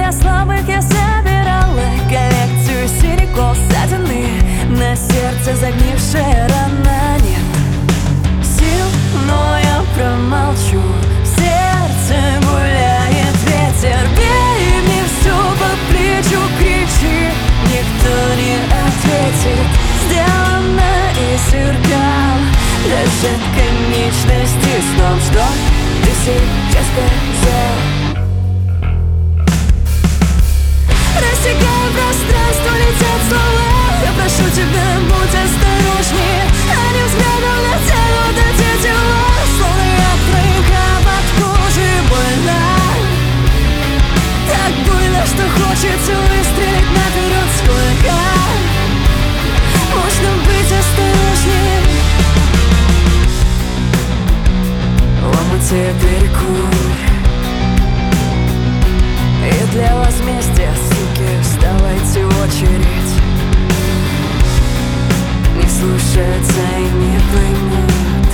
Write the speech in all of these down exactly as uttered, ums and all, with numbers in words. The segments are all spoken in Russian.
для слабых я собирала коллекцию синяков ссадины, на сердце загнившая рана. Нет сил, но я промолчу, в сердце гуляет ветер. Бей мне все по плечу, кричи, никто не ответит. Сделано из зеркал, даже конечности снов. Что ты сейчас сказал? Рассекая пространство, летят слова. Я прошу тебя, будь осторожнее. Они взглядом натянут эти тела, словно я прыга под кожей. Больно, так больно, что хочется выстрелить наперед. Сколько можно быть осторожнее? В омуте перекур, и для возмездия, суки, вставайте в очередь. Не слушаются и не поймут.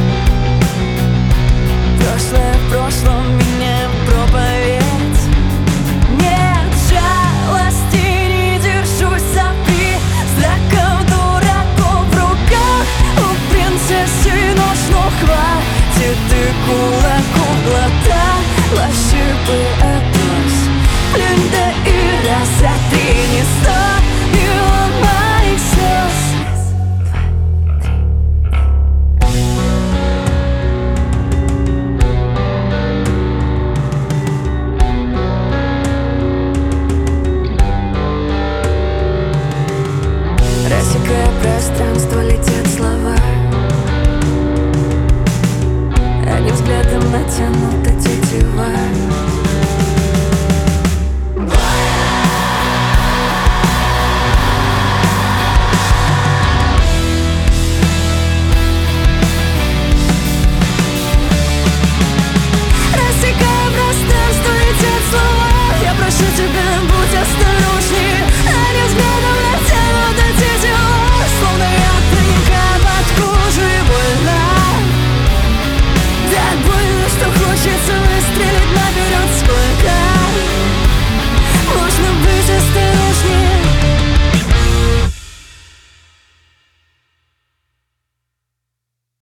Прошлое в прошлом, меняем проповедь. Нет жалости, не держусь за призраков дураков в руках. У принцессы нож, но хватит и кулаку глота. Ошибы отбрось, плюнь да и разотри, не стоило моих слез. Рассекая пространство,